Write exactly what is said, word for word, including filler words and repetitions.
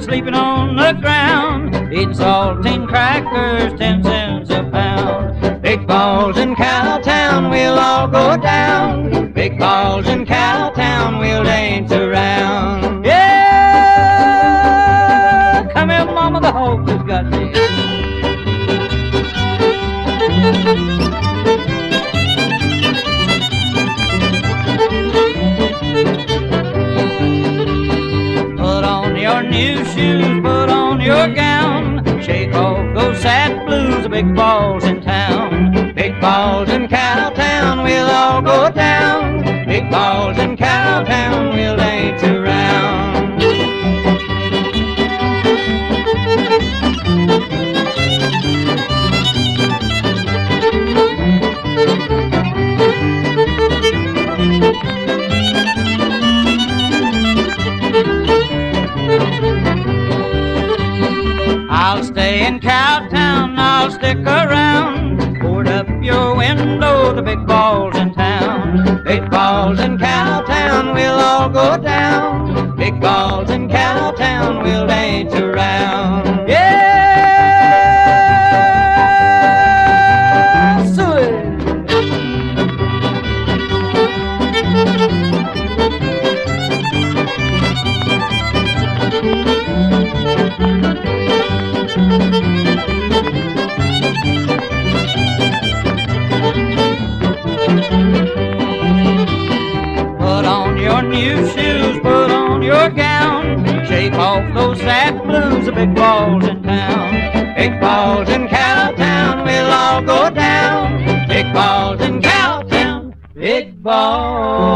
sleeping on the ground, eating saltine crackers, ten cents a pound. Big balls in Cowtown, we'll all go down. Big balls in Cowtown, we'll dance around. Yeah, come here, mama, the hope has got me. Put on your new shoes, put on your gown, shake off those sad blues, the big balls in town. Big balls in Cowtown, we'll all go down. Big balls in Cowtown, we'll dance around. I'll stay in Cowtown, I'll stick around. Board up your window, the big balls in town. Big balls in Cowtown, we'll all go down. Big balls in Cowtown, we'll dance around. Yeah, sweet. Put on your new shoes, put on your gown, shake off those sad blues, the big balls in town. Big balls in Cowtown, we'll all go down. Big balls in Cowtown, big balls